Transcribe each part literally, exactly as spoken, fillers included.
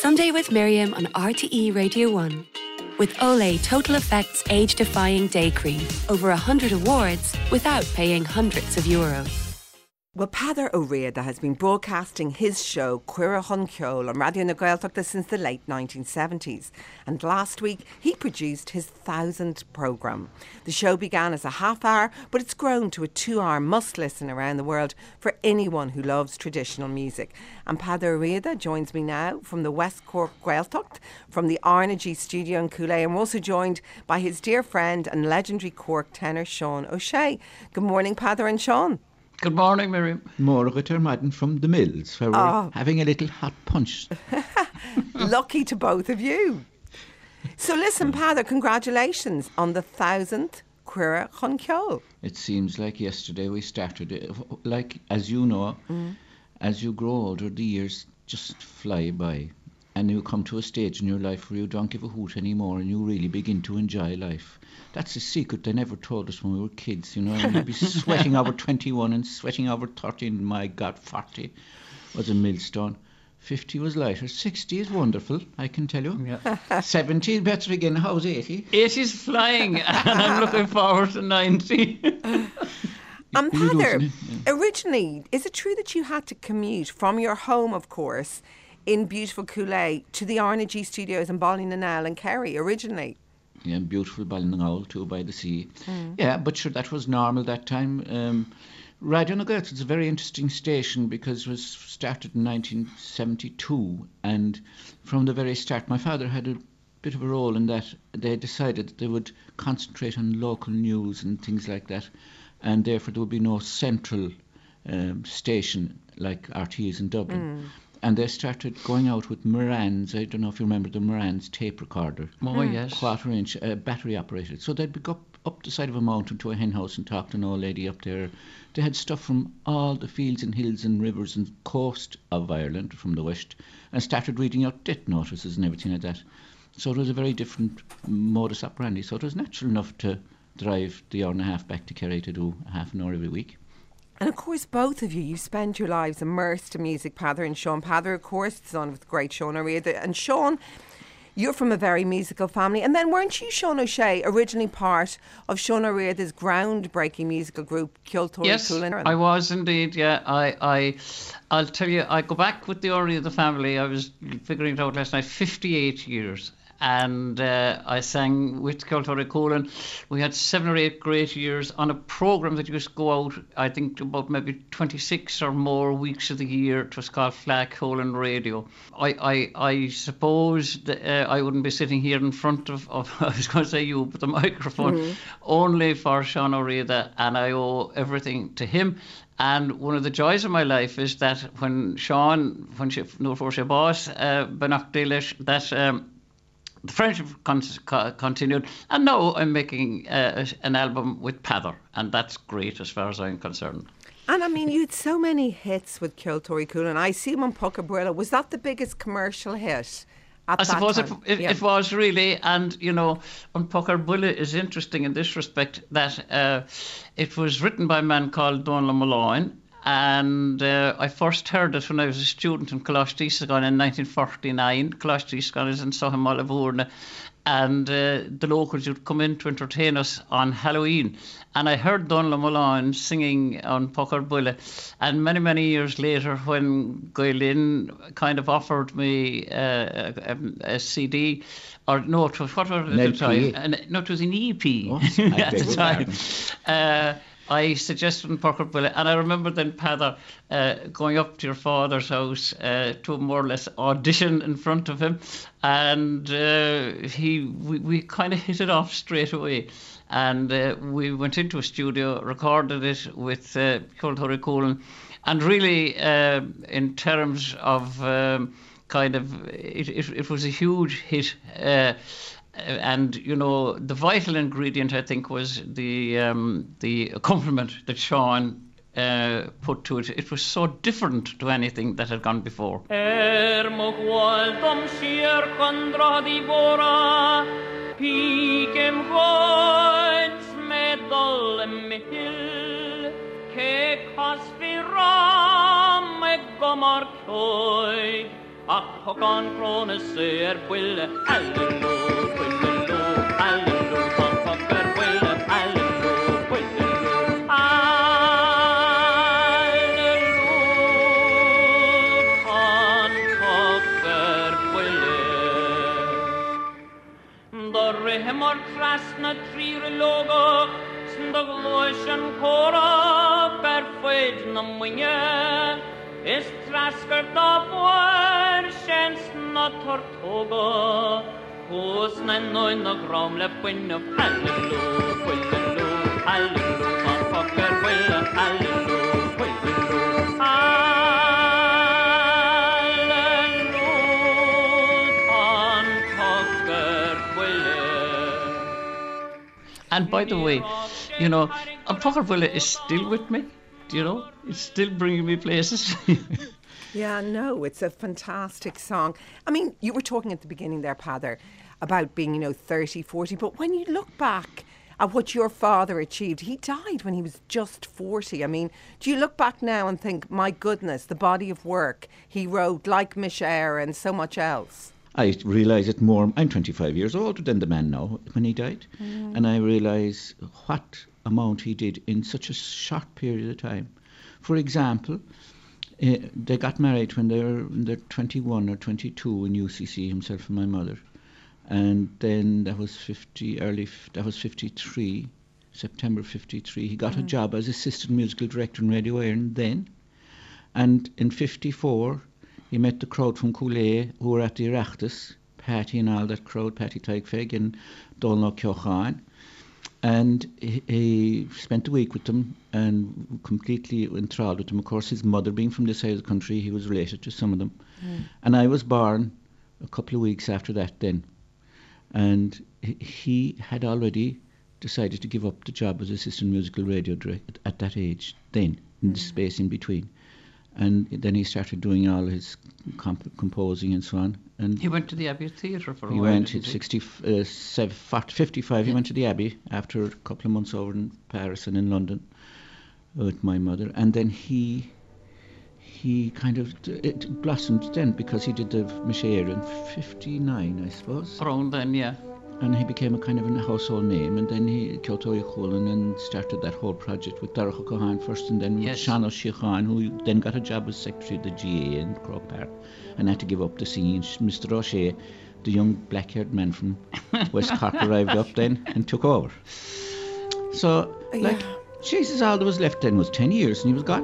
Sunday with Miriam on R T E Radio one. With Olay Total Effects Age-Defying Day Cream. Over one hundred awards without paying hundreds of euros. Well, Peadar Ó Riada has been broadcasting his show Cuireadh Chun Ceol on Radio na Gaeltachta since the late nineteen seventies, and last week he produced his thousandth programme. The show began as a half hour, but it's grown to a two hour must listen around the world for anyone who loves traditional music. And Peadar Ó Riada joins me now from the West Cork Gaeltacht, from the Arnagy studio in Coolay, and we're also joined by his dear friend and legendary Cork tenor Sean O'Shea. Good morning, Peadar and Sean. Good morning, Miriam. Morgan Madden from the Mills, where we're oh. having a little hot punch. Lucky to both of you. So listen, Peadar, congratulations on the thousandth Cuireadh Chun Ceol. It seems like yesterday we started it. Like, as you know, mm. as you grow older, the years just fly by. And you come to a stage in your life where you don't give a hoot anymore and you really begin to enjoy life. That's a secret they never told us when we were kids, you know. And you'd be sweating over twenty-one and sweating over thirty, and my God, forty was a millstone. fifty was lighter. sixty is wonderful, I can tell you. Yeah. seventy is better again. How's eighty? eighty is flying, and I'm looking forward to ninety. And Peadar, yeah. originally, is it true that you had to commute from your home, of course, in beautiful Coolay, to the Arnagy studios in Ballynanal and Kerry originally? Yeah, beautiful Ballynanal too, by the sea. Mm. Yeah, but sure, that was normal that time. Um, Radio na Gaeltacht is a very interesting station because it was started in nineteen seventy-two, and from the very start, my father had a bit of a role in that. They decided that they would concentrate on local news and things like that, and therefore there would be no central um, station like R T is in Dublin. Mm. And they started going out with Moran's. I don't know if you remember the Moran's tape recorder. Oh, mm. yes. Quarter inch, uh, battery operated. So they'd go up, up the side of a mountain to a hen house and talk to an old lady up there. They had stuff from all the fields and hills and rivers and coast of Ireland from the west, and started reading out death notices and everything like that. So it was a very different modus operandi. So it was natural enough to drive the hour and a half back to Kerry to do a half an hour every week. And of course, both of you, you spend your lives immersed in music, Peadar and Sean. Peadar, of course, the son of the great Sean Ó Riada. And Sean, you're from a very musical family. And then weren't you, Sean O'Shea, originally part of Sean Ó Riada's groundbreaking musical group, Ceoltóirí Yes, Chualann? I was indeed, yeah. I, I, I'll tell you, I go back with the Ó Riada family. I was figuring it out last night, fifty-eight years. And uh, I sang with Ceoltóirí Chualann. We had seven or eight great years on a programme that used to go out, I think, about maybe twenty-six or more weeks of the year. It was called Fleadh Cheolann Radio. I, I, I suppose that uh, I wouldn't be sitting here in front of, of I was going to say you, but the microphone, mm-hmm. only for Sean Ó Riada, and I owe everything to him. And one of the joys of my life is that when Sean, when she, no for she boss, uh, Benach Delish, that um, the friendship con- co- continued, and now I'm making uh, an album with Peadar, and that's great as far as I'm concerned. And I mean, you had so many hits with Ceoltóirí Chualann. I see him on Pucker Brilla. Was that the biggest commercial hit at I that suppose time? It, it, yeah. it was really, and you know, on Pucker Brilla is interesting in this respect that uh, it was written by a man called Donald Malloyne. And uh, I first heard it when I was a student in Coláiste in nineteen forty-nine. Coláiste is in Sohim and uh, the locals would come in to entertain us on Halloween. And I heard Donald Malloyne singing on Pucker Brilla. And many, many years later, when Gaelin kind of offered me uh, a, a C D, or no, it was, what was it at the time? An, no, it was an E P oh, at the time. Uh, I suggested in Pucker Brilla, and I remember then Peadar uh, going up to your father's house uh, to more or less audition in front of him, and uh, he we, we kind of hit it off straight away, and uh, we went into a studio, recorded it with uh, Ceoltóirí Chualann, and really uh, in terms of um, kind of it, it, it was a huge hit. Uh, And, you know, the vital ingredient, I think, was the um, the accompaniment that Sean uh, put to it. It was so different to anything that had gone before. Ach Hogan Cronus er Wille Hallelu Willelu Hallelu Van Fokker Wille Hallelu Willelu Hallelu Van Fokker Wille Dorre hemor krasna trire logo Sndagloishan kora perfeid na munye Is trasker da vor känns na tortoga Hos na noi na gramle pinne Hallelu Willelu Hallelu Van Fokker Wille Hallelu Willelu Hallelu Van Fokker Wille And by the way, you know, Fokker Wille is still with me. Do you know? It's still bringing me places. Yeah, no, it's a fantastic song. I mean, you were talking at the beginning there, Peadar, about being, you know, thirty, forty, but when you look back at what your father achieved, he died when he was just forty. I mean, do you look back now and think, my goodness, the body of work he wrote, like Mish Eyre and so much else? I realise it more. I'm twenty-five years older than the man now when he died. Mm. And I realise what amount he did in such a short period of time. For example, uh, they got married when they were in their twenty-one or twenty-two in U C C, himself and my mother. And then that was fifty, early, that was fifty-three, September fifty-three. He got mm. a job as assistant musical director in Radio Ireland then. And in fifty-four, he met the crowd from Cooley who were at the Oireachtas, Patty and all that crowd, Patty Teichfeg and Donald Ceochan. And he, he spent a week with them and completely enthralled with them. Of course, his mother being from this side of the country, he was related to some of them. Mm. And I was born a couple of weeks after that then. And he had already decided to give up the job as assistant musical radio director at that age then, in mm. the space in between. And then he started doing all his comp- composing and so on. And he went to the Abbey Theatre for a he while. Went at sixty, uh, fifty-five. Yeah. He went to the Abbey after a couple of months over in Paris and in London with my mother. And then he he kind of it blossomed then because he did the Mish Eyre in fifty-nine, I suppose. Around then, yeah. And he became a kind of a household name, and then he Kyoto Yukulan and started that whole project with Darach Cohan first, and then with yes. Sean O'Sheachan, who then got a job as secretary of the G A in Croke Park, and had to give up the singing. Mister O'Shea, the young black-haired man from West Cork, arrived up then and took over. So, yeah. like, Jesus, all that was left then was ten years, and he was gone.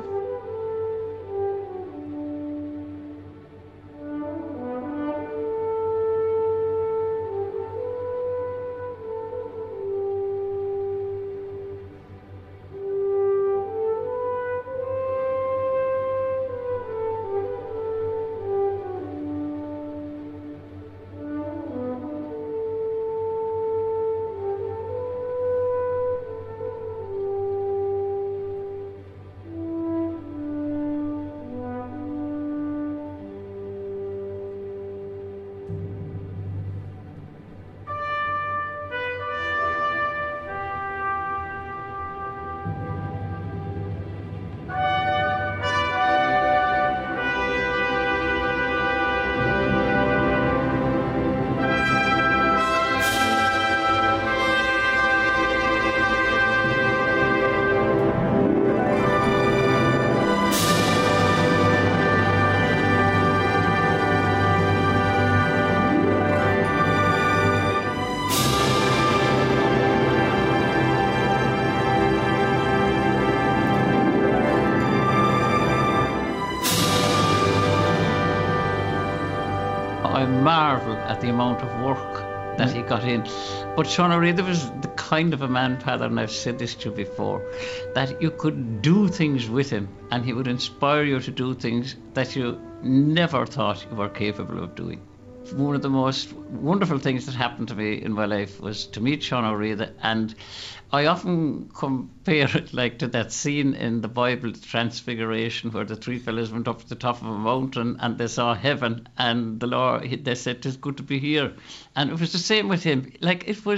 Marvel at the amount of work that he got in. But Sean O'Reilly was the kind of a man, Peadar, and I've said this to you before, that you could do things with him and he would inspire you to do things that you never thought you were capable of doing. One of the most wonderful things that happened to me in my life was to meet Sean O'Reilly, and I often compare it like to that scene in the Bible, the Transfiguration, where the three fellas went up to the top of a mountain and they saw heaven, and the Lord, they said, "It's good to be here." And it was the same with him. Like, it was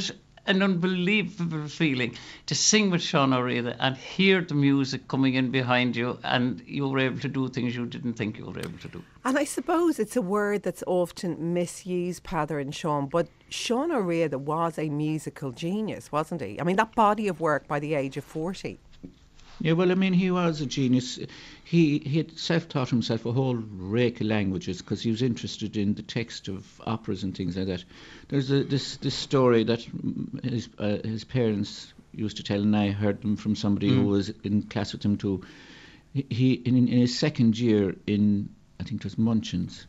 an unbelievable feeling to sing with Sean O'Reilly and hear the music coming in behind you, and you were able to do things you didn't think you were able to do. And I suppose it's a word that's often misused, Peadar and Sean, but Sean O'Reilly was a musical genius, wasn't he? I mean, that body of work by the age of forty. Yeah, well, I mean, he was a genius. He he had self-taught himself a whole rake of languages because he was interested in the text of operas and things like that. There's a, this this story that his uh, his parents used to tell, and I heard them from somebody mm. who was in class with him too. He, he in, in his second year in, I think it was Munchins,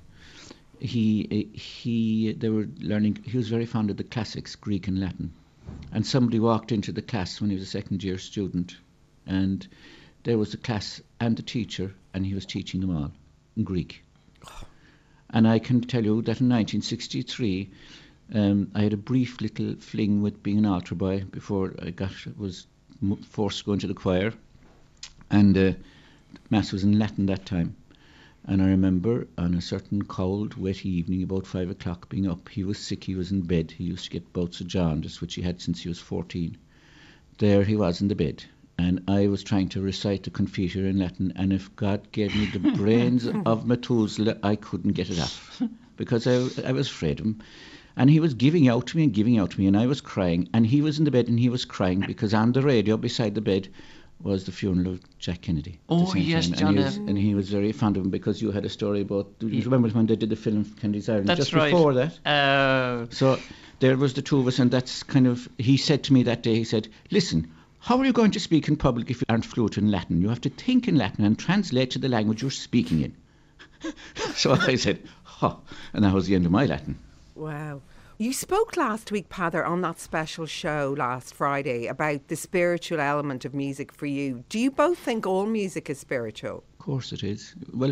he he they were learning. He was very fond of the classics, Greek and Latin, and somebody walked into the class when he was a second year student. And there was the class and the teacher, and he was teaching them all in Greek. Oh. And I can tell you that in nineteen sixty-three, um, I had a brief little fling with being an altar boy before I got was forced to go into the choir. And uh, Mass was in Latin that time. And I remember on a certain cold, wet evening, about five o'clock, being up, he was sick, he was in bed. He used to get bouts of jaundice, which he had since he was fourteen. There he was in the bed. And I was trying to recite the Confiteor in Latin, and if God gave me the brains of Methuselah, I couldn't get it off because I, I was afraid of him. And he was giving out to me and giving out to me, and I was crying. And he was in the bed and he was crying because on the radio beside the bed was the funeral of Jack Kennedy. Oh, yes, time. John. And he, was, and he was very fond of him because you had a story about, do you remember when they did the film Kennedy's Ireland? That's just right. before that. Uh... So there was the two of us, and that's kind of, he said to me that day, he said, listen, how are you going to speak in public if you aren't fluent in Latin? You have to think in Latin and translate to the language you're speaking in. So I said, huh, and that was the end of my Latin. Wow. You spoke last week, Peadar, on that special show last Friday about the spiritual element of music for you. Do you both think all music is spiritual? Of course it is. Well,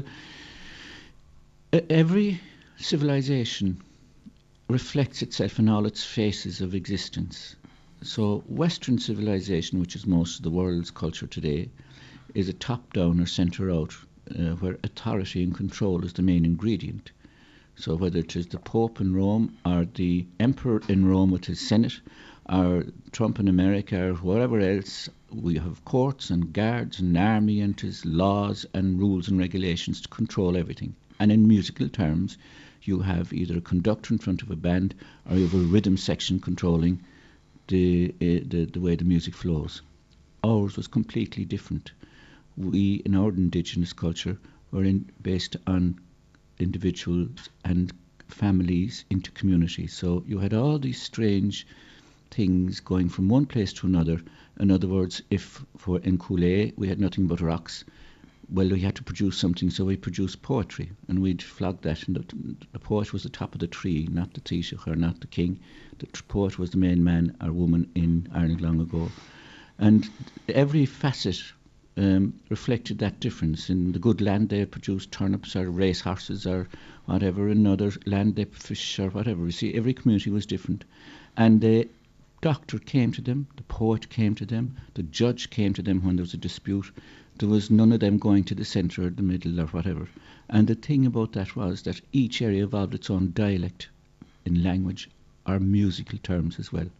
every civilization reflects itself in all its phases of existence. So Western civilization, which is most of the world's culture today, is a top-down or centre-out, uh, where authority and control is the main ingredient. So whether it is the Pope in Rome or the Emperor in Rome with his Senate or Trump in America or wherever else, we have courts and guards and army and his laws and rules and regulations to control everything. And in musical terms, you have either a conductor in front of a band or you have a rhythm section controlling The, uh, the the way the music flows. Ours was completely different. We, in our indigenous culture, were in, based on individuals and families into communities. So you had all these strange things going from one place to another. In other words, if for in Cooley we had nothing but rocks, well, we had to produce something, so we produced poetry, and we'd flog that. And the, the poet was the top of the tree, not the Taoiseach or not the king. The tr- poet was the main man or woman in Ireland long ago. And every facet um, reflected that difference. In the good land, they produced turnips or race horses or whatever. In other land, they fish or whatever. You see, every community was different. And the doctor came to them, the poet came to them, the judge came to them when there was a dispute. There was none of them going to the centre or the middle or whatever. And the thing about that was that each area evolved its own dialect in language or musical terms as well.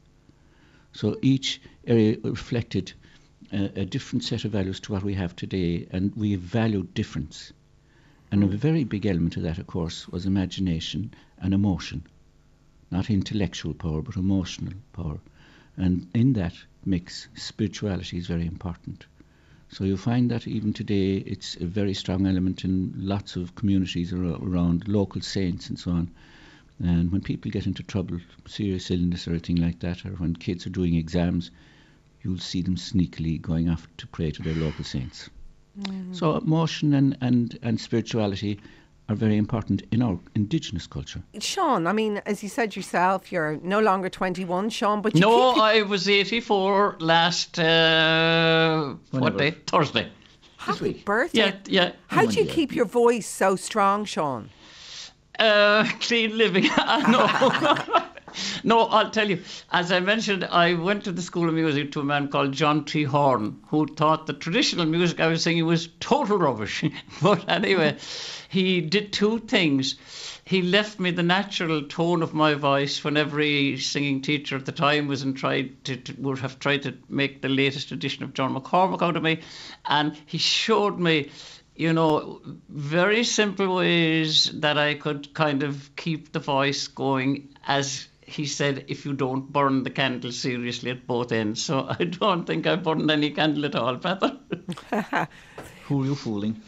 So each area reflected a, a different set of values to what we have today, and we valued difference. And a very big element of that, of course, was imagination and emotion. Not intellectual power, but emotional power. And in that mix, spirituality is very important. So you find that even today it's a very strong element in lots of communities around, local saints and so on. And when people get into trouble, serious illness or anything like that, or when kids are doing exams, you'll see them sneakily going off to pray to their local saints. Mm. So emotion and, and, and spirituality are very important in our indigenous culture. Sean, I mean, as you said yourself, you're no longer twenty-one, Sean, but you No, keep... I was eighty-four last, uh, what day? Thursday. Happy birthday. Yeah, yeah. How do you keep your voice so strong, Sean? Uh, clean living. No. No, I'll tell you. As I mentioned, I went to the School of Music to a man called John T. Horn, who thought the traditional music I was singing was total rubbish. But anyway, he did two things. He left me the natural tone of my voice when every singing teacher at the time was and tried to, to would have tried to make the latest edition of John McCormack out of me, and he showed me, you know, very simple ways that I could kind of keep the voice going, as he said, if you don't burn the candle seriously at both ends. So I don't think I burned any candle at all, Peter. Who are you fooling?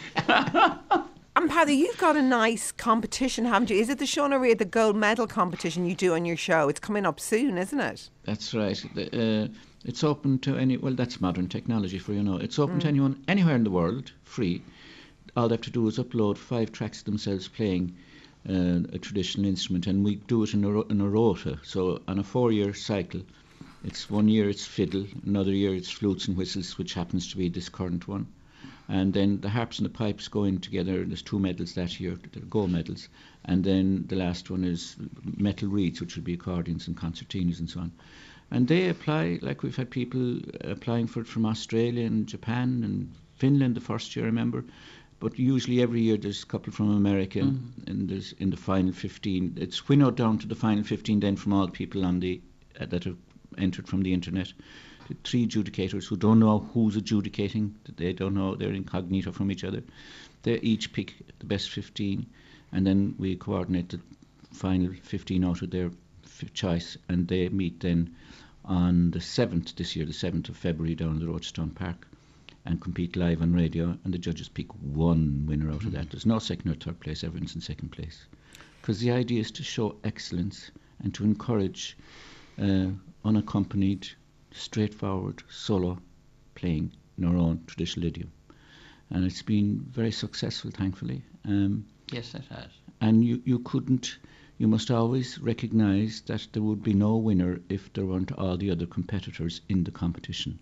And Paddy, you've got a nice competition, haven't you? Is it the Sean O'Reilly, the gold medal competition you do on your show? It's coming up soon, isn't it? That's right. The, uh, it's open to any, well, that's modern technology for you know. It's open mm. to anyone, anywhere in the world, free. All they have to do is upload five tracks themselves playing uh, a traditional instrument, and we do it in a, in a rota. So on a four-year cycle, it's one year it's fiddle, another year it's flutes and whistles, which happens to be this current one. And then the harps and the pipes go in together. There's two medals that year, they're gold medals. And then the last one is metal reeds, which would be accordions and concertinas and so on. And they apply, like we've had people applying for it from Australia and Japan and Finland the first year, I remember. But usually every year there's a couple from America, mm-hmm. and there's in the final fifteen. It's winnowed down to the final fifteen then from all the people on the uh, that have entered from the internet. Three adjudicators who don't know who's adjudicating, they don't know, they're incognito from each other. They each pick the best fifteen, and then we coordinate the final fifteen out of their f- choice, and they meet then on the seventh this year, the seventh of February, down at the Rochestone Park, and compete live on radio, and the judges pick one winner out mm-hmm. of that. There's no second or third place, everyone's in second place. Because the idea is to show excellence and to encourage uh, unaccompanied, straightforward solo playing in our own traditional idiom, and it's been very successful, thankfully. Um, yes, it has. And you, you couldn't, you must always recognise that there would be no winner if there weren't all the other competitors in the competition.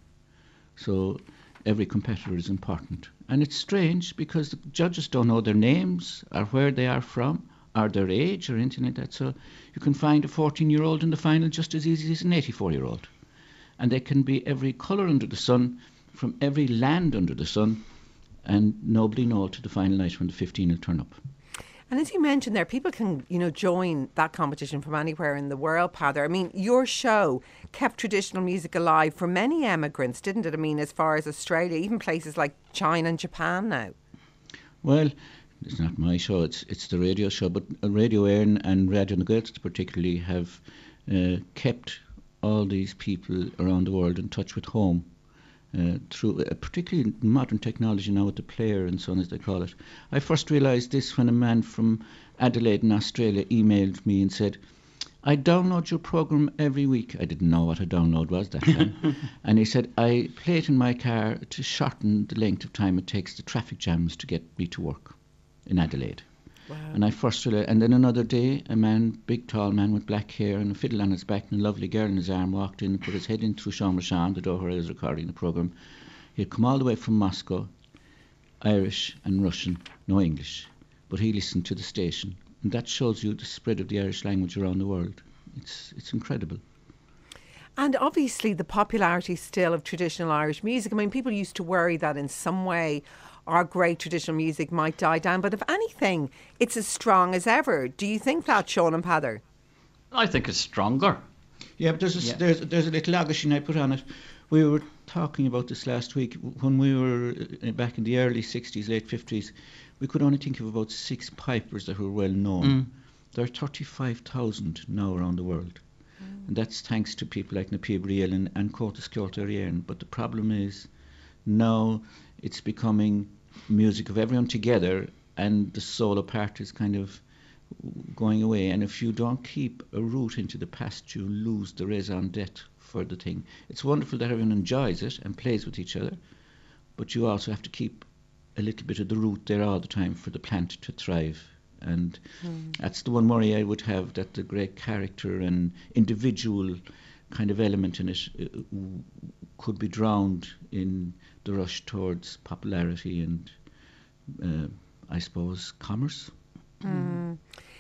So every competitor is important, and it's strange because the judges don't know their names or where they are from or their age or anything like that. So you can find a fourteen-year-old in the final just as easy as an eighty-four-year-old. And they can be every colour under the sun, from every land under the sun, and nobody knows to the final night when the fifteen will turn up. And as you mentioned there, people can, you know, join that competition from anywhere in the world, Padder. I mean, your show kept traditional music alive for many emigrants, didn't it? I mean, as far as Australia, even places like China and Japan now. Well, it's not my show, it's it's the radio show, but Radio Éireann and Radio na Gaeltacht particularly have uh, kept all these people around the world in touch with home uh, through uh, particularly modern technology now with the player and so on, as they call it. I first realised this when a man from Adelaide in Australia emailed me and said, I download your programme every week. I didn't know what a download was that time. And he said, I play it in my car to shorten the length of time it takes the traffic jams to get me to work in Adelaide. Wow. And I first realized, and then another day, a man, big tall man with black hair and a fiddle on his back and a lovely girl in his arm, walked in and put his head in through Sean Rashan, the door where I was recording the programme. He had come all the way from Moscow, Irish and Russian, no English, but he listened to the station. And that shows you the spread of the Irish language around the world. It's it's incredible. And obviously the popularity still of traditional Irish music. I mean, people used to worry that in some way our great traditional music might die down, but if anything, it's as strong as ever. Do you think that, Sean and Padder? I think it's stronger. Yeah, but there's a, yeah. there's, there's a little agashing I put on it. We were talking about this last week. When we were back in the early sixties, late fifties, we could only think of about six pipers that were well known. Mm. There are thirty-five thousand now around the world. Mm. And that's thanks to people like Napib Riel and, and Comhtas Ceolta Éireann. But the problem is now it's becoming music of everyone together, and the solo part is kind of going away. And if you don't keep a root into the past, you lose the raison d'etre for the thing. It's wonderful that everyone enjoys it and plays with each other, but you also have to keep a little bit of the root there all the time for the plant to thrive. And mm. that's the one worry I would have, that the great character and individual kind of element in it uh, could be drowned in the rush towards popularity and uh, I suppose commerce. Mm.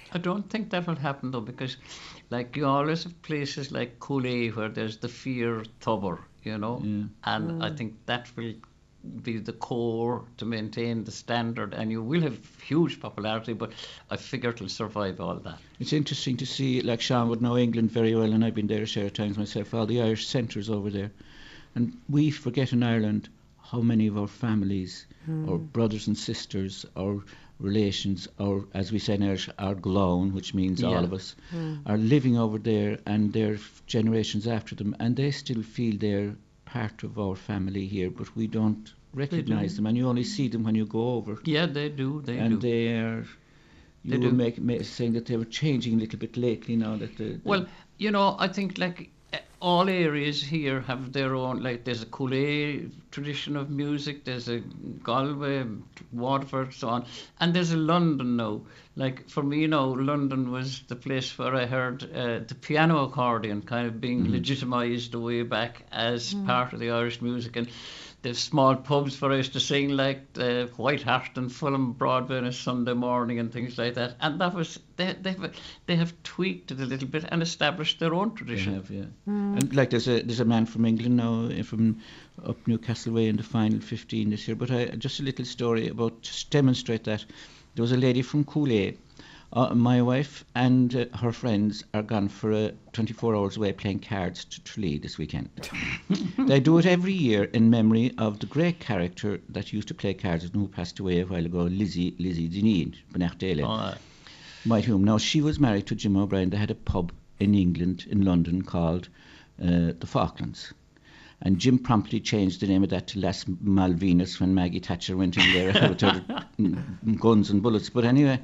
I don't think that will happen though, because like you always have places like Cooley where there's the fear tubber, you know, Yeah. and Mm. I think that will be the core to maintain the standard, and you will have huge popularity, but I figure it'll survive all that. It's interesting to see, like Sean would know England very well, and I've been there a share of times myself, all the Irish centres over there. And we forget in Ireland how many of our families, our brothers and sisters, our relations, or as we say in Irish, our glón, which means all Yeah. of us, are living over there, and they're generations after them, and they still feel they're part of our family here, but we don't recognise them, and you only see them when you go over. Yeah, they do, they and do. they are, you They were do. make, ma- saying that they were changing a little bit lately now that the, the Well, you know, I think like eh, all areas here have their own, like there's a Cooley tradition of music, there's a Galway, Waterford, so on, and there's a London now. Like for me now, London was the place where I heard uh, the piano accordion kind of being legitimised a way back as part of the Irish music, and there's small pubs where I used to sing like the White Hart and Fulham Broadway on a Sunday morning and things like that. And that was they they have, they have tweaked it a little bit and established their own they tradition. have, yeah. And like there's a there's a man from England now uh, from up Newcastle Way in the final fifteen this year. But I, just a little story about just demonstrate that. There was a lady from Cooley. Uh, my wife and uh, her friends are gone for uh, twenty-four hours away playing cards to Tralee this weekend. They do it every year in memory of the great character that used to play cards and who passed away a while ago, Lizzie Lizzie Dineen, Benachdale. Uh, Might whom. Now, she was married to Jim O'Brien. They had a pub in England, in London, called uh, the Falklands. And Jim promptly changed the name of that to Las Malvinas when Maggie Thatcher went in there with her mm, guns and bullets. But anyway,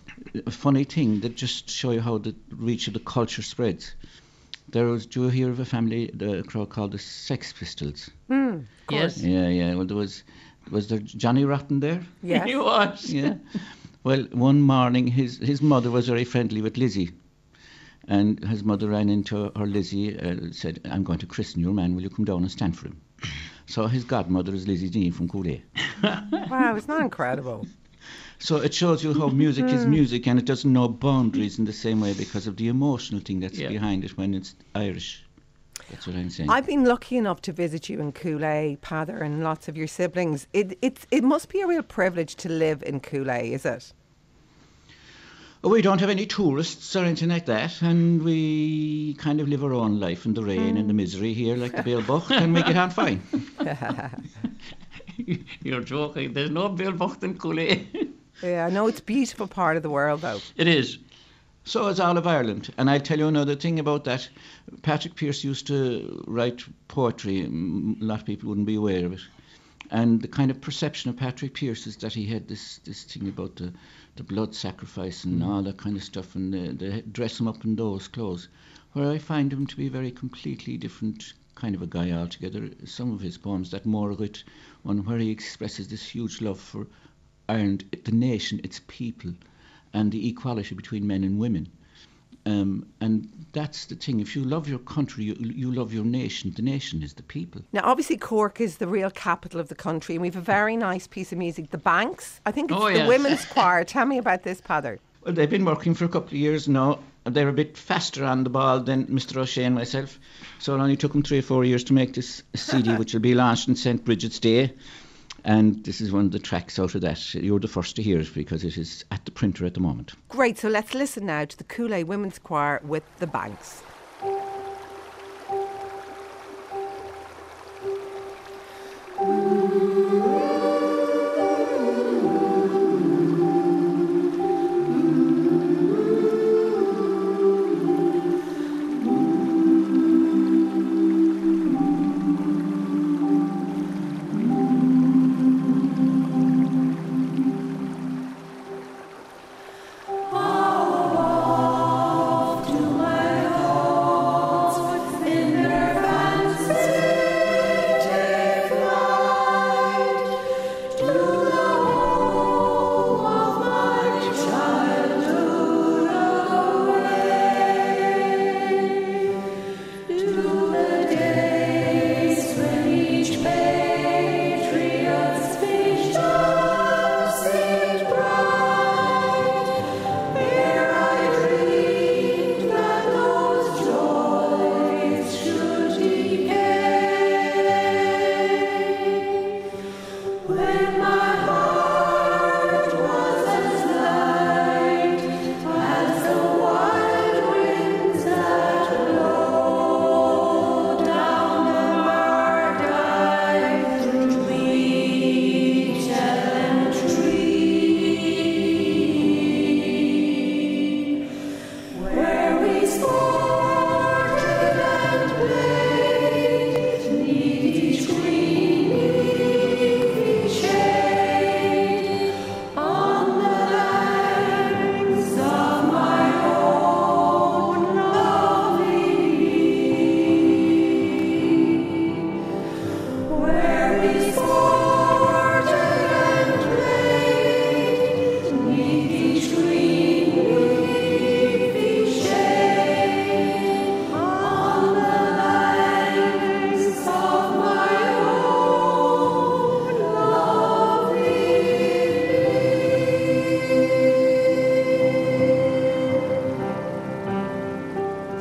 a funny thing that just show you how the reach of the culture spreads. There was, do you hear of a family, the crowd called the Sex Pistols? yes, Yeah, yeah. Well, there was, was there Johnny Rotten there? Yes. he was. Yeah. Well, one morning his his mother was very friendly with Lizzie, and his mother ran into her Lizzie, uh, said, "I'm going to christen your man. Will you come down and stand for him?" So his godmother is Lizzie Dean from Cooley. Wow, isn't that incredible? So it shows you how music is music, and it doesn't know boundaries in the same way because of the emotional thing that's Yeah. behind it when it's Irish. That's what I'm saying. I've been lucky enough to visit you in Cooley, Pather, and lots of your siblings. It it's it must be a real privilege to live in Cooley, is it? Oh, we don't have any tourists or anything like that, and we kind of live our own life in the rain and the misery here, like the Bale Bucht, and we get on fine. You're joking. There's no Bill Bucht in Cooley. Yeah, I know it's a beautiful part of the world, though. It is. So is all of Ireland. And I'll tell you another thing about that. Patrick Pearse used to write poetry. M- A lot of people wouldn't be aware of it. And the kind of perception of Patrick Pearse is that he had this, this thing about the, the blood sacrifice and all that kind of stuff, and they, they dress him up in those clothes. Where I find him to be very completely different kind of a guy altogether. Some of his poems, that Morgrit one where he expresses this huge love for Ireland, the nation, its people, and the equality between men and women. Um, and that's the thing. If you love your country, you, you love your nation. The nation is the people. Now, obviously, Cork is the real capital of the country, and we have a very nice piece of music, The Banks. I think it's Oh, the yes. Women's Choir. Tell me about this, Pather. Well, they've been working for a couple of years now. They're a bit faster on the ball than Mister O'Shea and myself. So it only took them three or four years to make this C D, which will be launched on Saint Bridget's Day. And this is one of the tracks out of that. You're the first to hear it because it is at the printer at the moment. Great, so let's listen now to the Cooley Women's Choir with The Banks. How oft do I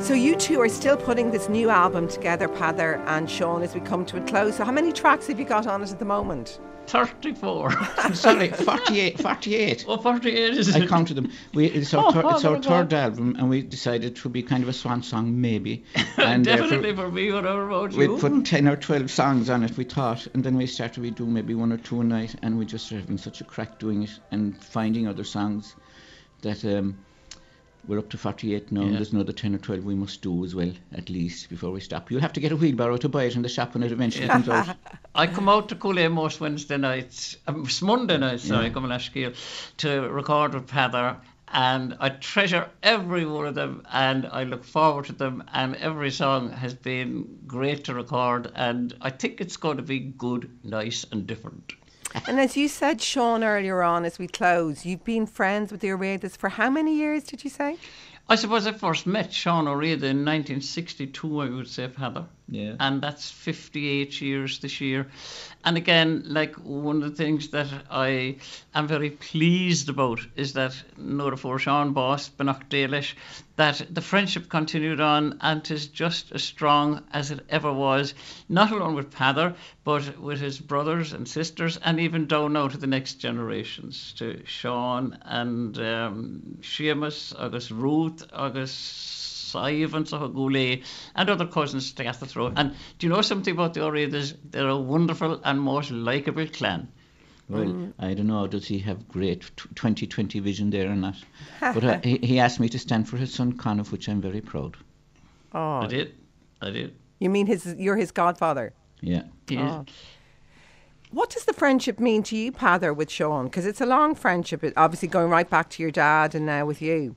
So you two are still putting this new album together, Peadar and Sean, as we come to a close. So how many tracks have you got on it at the moment? thirty-four. Sorry, forty-eight. forty-eight. Oh, forty-eight is I it? counted them. We, it's our, Oh, thir- it's our oh, third album, and we decided it would be kind of a swan song, maybe. And Definitely uh, for, for me, whatever about we'd you. put ten or twelve songs on it, we thought, and then we started, we do maybe one or two a night, and we just started having such a crack doing it and finding other songs that um, we're up to forty-eight now, Yeah. and there's another ten or twelve we must do as well, at least, before we stop. You'll have to get a wheelbarrow to buy it in the shop when it eventually comes out. I come out to Cooley most Wednesday nights, um, it's Monday nights, sorry, Yeah. come in Ashkiel, to record with Peadar, and I treasure every one of them, and I look forward to them, and every song has been great to record, and I think it's going to be good, nice, and different. And as you said, Sean, earlier on as we close, you've been friends with the O'Reardys for how many years, did you say? I suppose I first met Sean O'Reilly in nineteen sixty-two, I would say, Peadar. Yeah. And that's fifty-eight years this year. And again, like, one of the things that I am very pleased about is that Nora for Sean Boss, Banach Dalish, that the friendship continued on and is just as strong as it ever was, not alone with Peadar, but with his brothers and sisters, and even down now to the next generations, to Sean and um, Seamus, August Ruth, August Ivan Sohagule, and other cousins to the throat. And do you know something about the O'Reillys? They're a wonderful and most likeable clan. Well, Mm. I don't know, does he have great twenty twenty vision there or not? But uh, he, he asked me to stand for his son, Con, of which I'm very proud. Oh, I did. I did. you mean his? You're his godfather? Yeah. He is. Oh. What does the friendship mean to you, Peadar, with Sean? Because it's a long friendship, it, obviously going right back to your dad and now with you.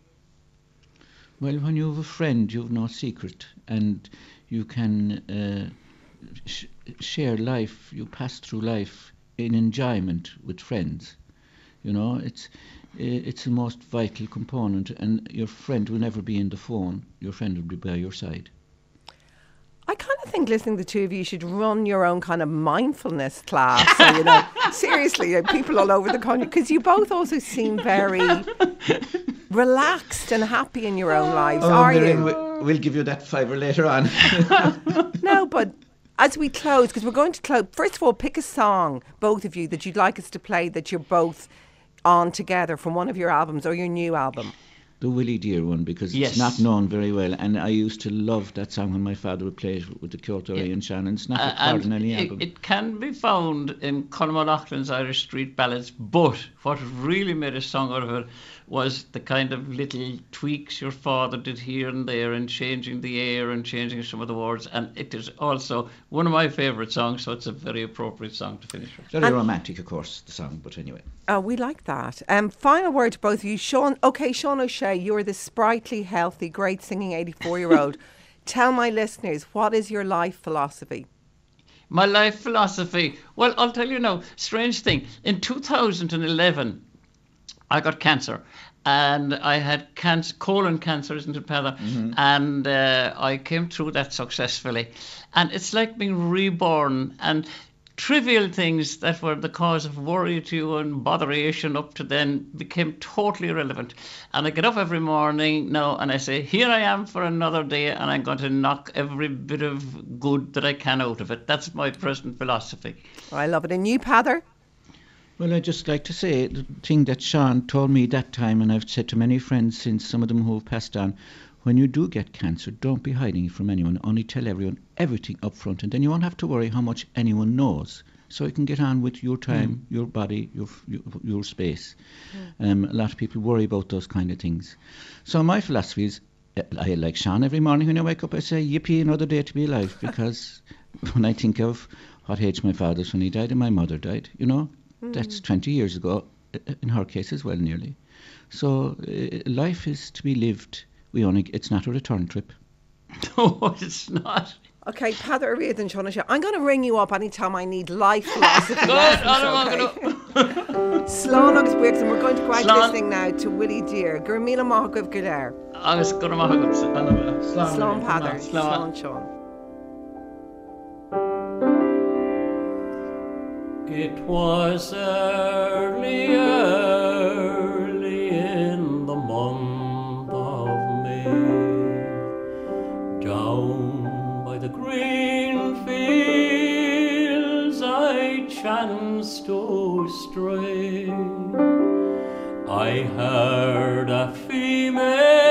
Well, when you have a friend, you have no secret, and you can uh, sh- share life. You pass through life in enjoyment with friends. You know, it's it's the most vital component, and your friend will never be in the phone. Your friend will be by your side. I kind of think listening to the two of you should run your own kind of mindfulness class. So, you know, seriously, uh, people all over the country, because you both also seem very relaxed and happy in your own lives, are Miriam, you? we- We'll give you that fiver later on. No, but as we close, because we're going to close, first of all, pick a song, both of you, that you'd like us to play that you're both on together from one of your albums or your new album. The Willie Dear one, because Yes. it's not known very well, and I used to love that song when my father would play it with the Kyoto Yeah. and Shannon. It's not Uh, a part and in any it, album. it can be found in Colm O'Loughlin's Irish Street Ballads, but what really made a song out of it was the kind of little tweaks your father did here and there, and changing the air and changing some of the words. And it is also one of my favourite songs, so it's a very appropriate song to finish with. Very romantic, of course, the song, but anyway. Oh, we like that. Um, final word to both of you. Sean, okay, Sean O'Shea, you're this sprightly, healthy, great singing eighty-four-year-old. Tell my listeners, what is your life philosophy? My life philosophy. Well, I'll tell you now, strange thing. In two thousand eleven, I got cancer. And I had cancer, colon cancer, isn't it, Peadar? Mm-hmm. And uh, I came through that successfully. And it's like being reborn. And trivial things that were the cause of worry to you and botheration up to then became totally irrelevant. And I get up every morning now and I say, here I am for another day, and I'm going to knock every bit of good that I can out of it. That's my present philosophy. I love it. And you, Peadar? Well, I'd just like to say the thing that Sean told me that time, and I've said to many friends since, some of them who have passed on, when you do get cancer, don't be hiding it from anyone. Only tell everyone everything up front, and then you won't have to worry how much anyone knows. So you can get on with your time, mm. your body, your your, your space. Mm. Um, a lot of people worry about those kind of things. So my philosophy is, I like Sean, every morning when I wake up I say, yippee, another day to be alive, because when I think of what age my father's when he died and my mother died, you know, mm. that's twenty years ago, in her case as well, nearly. So uh, life is to be lived. We only, it's not a return trip. No, it's not. Okay, Peadar O'Reilly and Sean O'Shea, I'm going to ring you up anytime I need life philosophy Good, lessons, okay? Slán agus Buick, and we're going to go out Slán. listening now to Willie Dear. Gur míle maith go Gadair. Agus go raibh maith agat. Slán Peadar, Slán. Slán Sean. It was early, early in the month of May, chanced to stray, I heard a female